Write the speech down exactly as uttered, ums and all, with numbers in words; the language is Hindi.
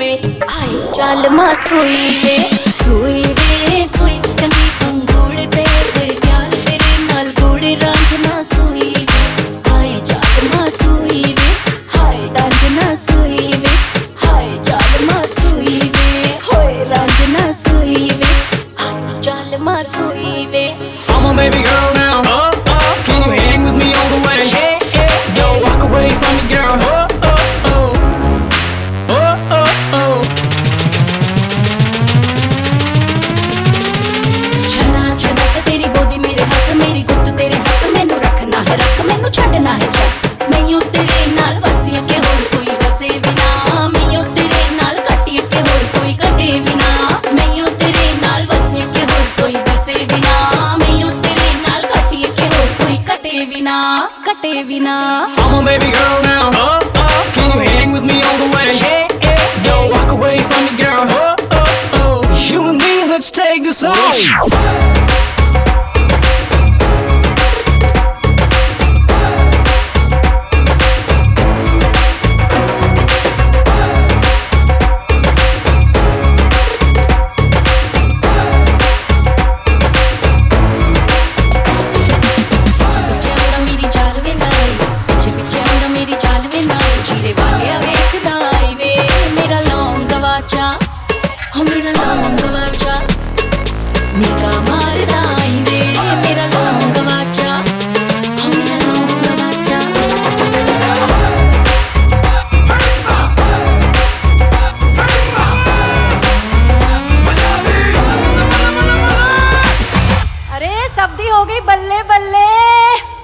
वे हाय चाल मा सोई वे सोई वे सोई कंदी पंगूड़ पे कर प्यार तेरे नाल गोड़े रांझना सोई वे हाय चाल मा सोई वे हाय रांझना सोई वे हाय चाल मा सोई वे होए रांझना सोई वे हाय चाल मा सोई वे I'm a baby girl now. Oh, oh, can you hang with me all the way? Yeah, yeah. Yo, walk away from me, girl. Oh, oh, oh. Oh, oh, oh. छना छनक तेरी बोदी मेरे हाथ मेरी गुत्त तेरे हाथ मैनू रखना है रख मैनू छड़ना है छड़ मैनू तेरे नाल वसिया के होर कोई वसे बिना मैनू तेरे नाल कटिया के होर कोई कटे बिना मैनू तेरे नाल वसिया के होर कोई वसे बिना मैनू तेरे नाल कटिया के होर कोई कटे बिना कटे बिना I'm a baby girl now. Oh, oh, can you hang with me all the way? Yeah, yeah. Yo, walk away from me, girl. Oh, oh, oh. You and me, let's take this on. हो मेरा लौंग गवाचा निका मारदा आई वे मेरा लौंग गवाचा हो मेरा लौंग गवाचा अरे सब्दी हो गई बल्ले बल्ले।